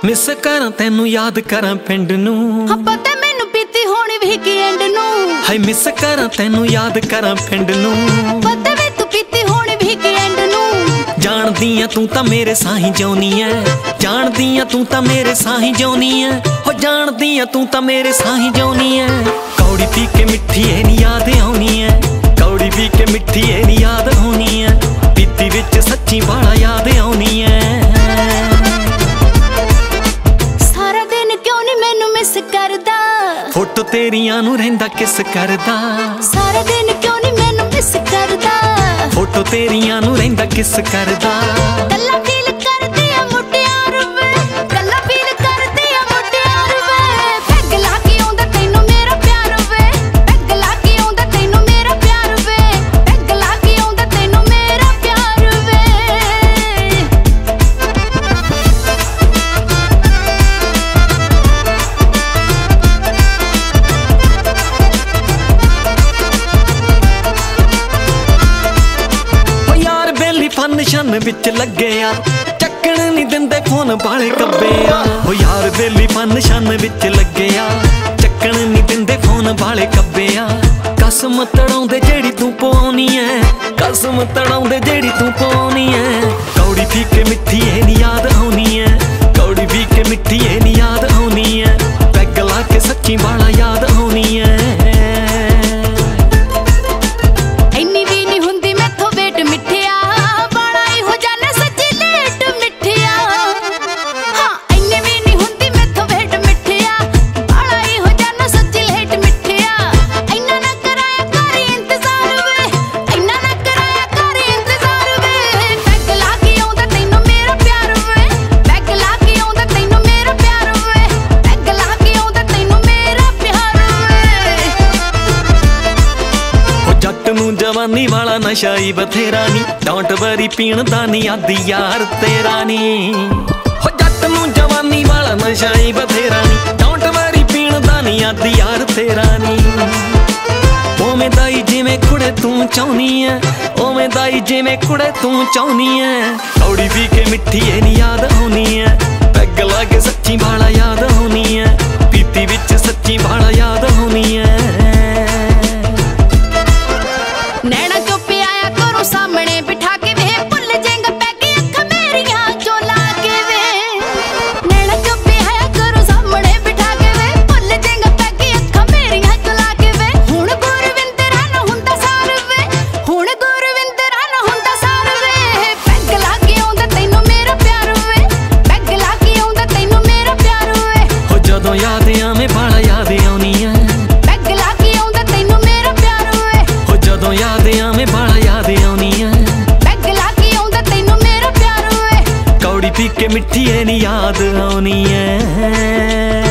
Miss करा तेनू याद करा पिंड नू। हाँ पता मैनू पीती होनी वीकेंड नू। हाय मिस करा तेनू याद करा पिंड नू। पता वे तू पीती होनी वीकेंड नू। जानदी आ तू तां मेरे साही जानी है, जानदी आ तू तां मेरे साही जानी है, हो जानदी आ तू तां मेरे साही जानी है। कौड़ी पी के मिठी ए नी याद आउनी है, कौड़ी पी के मिठी ए नी याद होनी है, पीती विच सच्ची बाला याद आउनी है। सारा दिन क्यों नी मैनू मिस करदा, फोटो तेरियां नू रहिंदा किस करदा। सारा दिन क्यों नी मैनू मिस करदा, फोटो तेरियां नू रहिंदा किस करदा। गल्ला फील करदी आ मुटियार वे, गल्ला फील करदी आ मुटियार वे। पैग ला के आउंदा तैनू मेरा प्यार वे, पैग ला के आउंदा तैनू मेरा प्यार वे, पैग ला के आउंदा तैनू मेरा प्यार वे। फंक्शन विच लगे आ चक्कण नी दिंदे फोन बाले कब्बे आ। ओ यार बेली फंक्शन विच लगे आ चक्कण नी दिंदे फोन बाले कब्बे आ। कसम तड़ाउंदे जेड़ी तू पाउनी है, कसम तड़ाउंदे जेड़ी तू पाउनी है। कौड़ी पी के मिठी ए नी याद आउनी है, कौड़ी पी के मिठी ए नी याद आउनी है, पैग ला के सच्ची बाला याद आउनी है। जवानी वाला नशा ही बथेरा नी, डोंट वरी पीण दा नी आदी यार तेरा नी। हो जट नू जवानी वाला नशा ही बथेरा नी, डोंट वरी पीण दा नी आदी यार तेरा नी। ओवें दाई जिवें कुड़े तू चाहनी है, ओवें दाई जिवें कुड़े तू चाहनी है। कौड़ी पी के मिठी ए नी याद आउनी है, पैग ला के सच्ची बाला याद आउनी है, पीती विच सच्ची बाला याद आउनी है। नैना चुप आया करो सामने बिठा के वे, भुल जाएगा पैके अखां मेरियां जो लागे वे। नैना चुप आया करो सामने बिठा के वे, भुल जाएगा पैके अखां मेरियां जो लागे वे। हुण गुरविंदरा ना हुंदा सार वे, हुण गुरविंदरा ना हुंदा सार वे। पैग ला के आउंदा तैनू मेरा प्यार वे, पैग ला के आउंदा तैनू मेरा प्यार वे। हो जदों याद आवे बाला याद आउनी है, पैग ला के आउंदा तैनू मेरा प्यार वे। हो जदों याद आवे बाला याद आउनी है, पैग ला के आउंदा तैनू मेरा प्यार वे। कौड़ी पी के मिठी ए नी याद आउनी है।